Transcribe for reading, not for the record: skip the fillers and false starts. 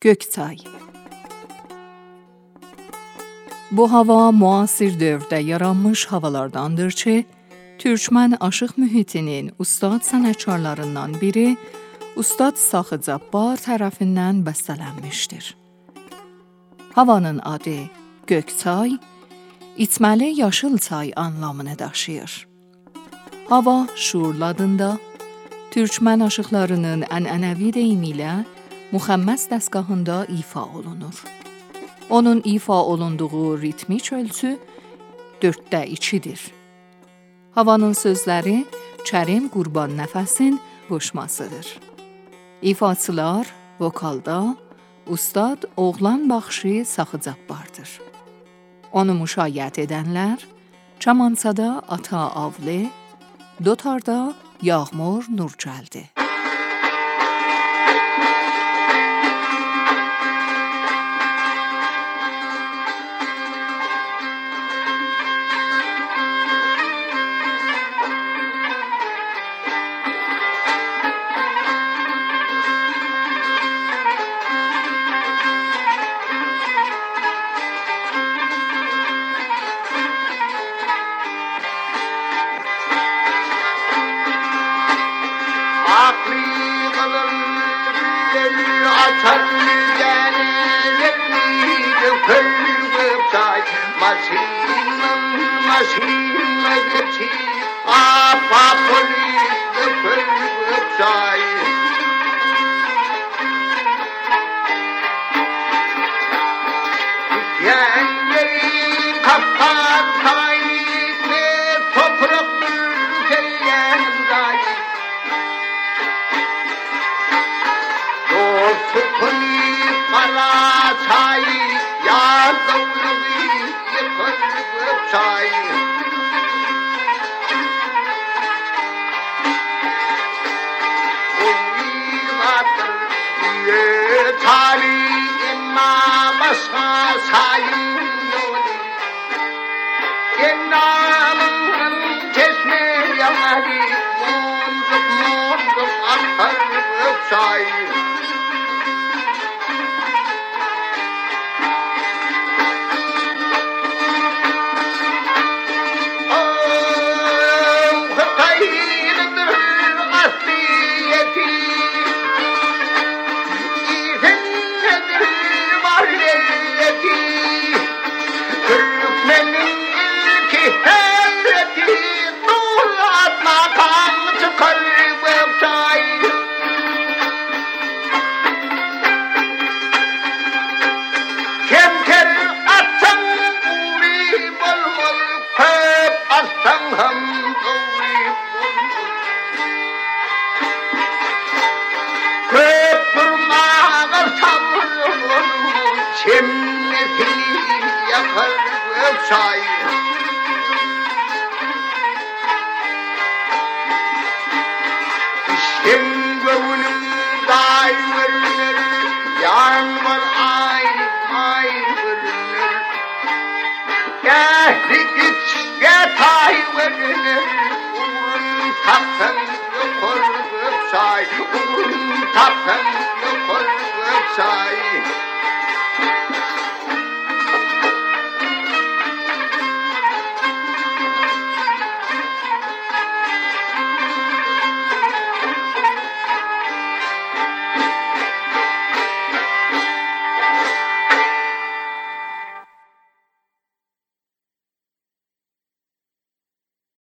Gökçay. Bu hava müasir dövrdə yaranmış havalardandır ki, Türkmen aşıq mühitinin ustad sənətkarlarından biri Ustad Saxı Cabbar tərəfindən bəstələnmişdir. Havanın adı Gökçay, içməli yaşıl çay anlamını daşıyır. Hava şuurladığında, Türkmen aşıqlarının ənənəvi deyimi ilə müxəmməs dəstgahında ifa olunur. Onun ifa olunduğu ritmik ölçü 4/2'dir. Havanın sözləri Kərim Qurban Nəfəsin qoşmasıdır. İfaçılar vokalda Ustad Oğlan Baxşı Saxı Cabbardır. Onu müşayiət edənlər Çamançada Ata Avli, Dotarda Yağmur Nurcəldi. Çemnesini yakar çay.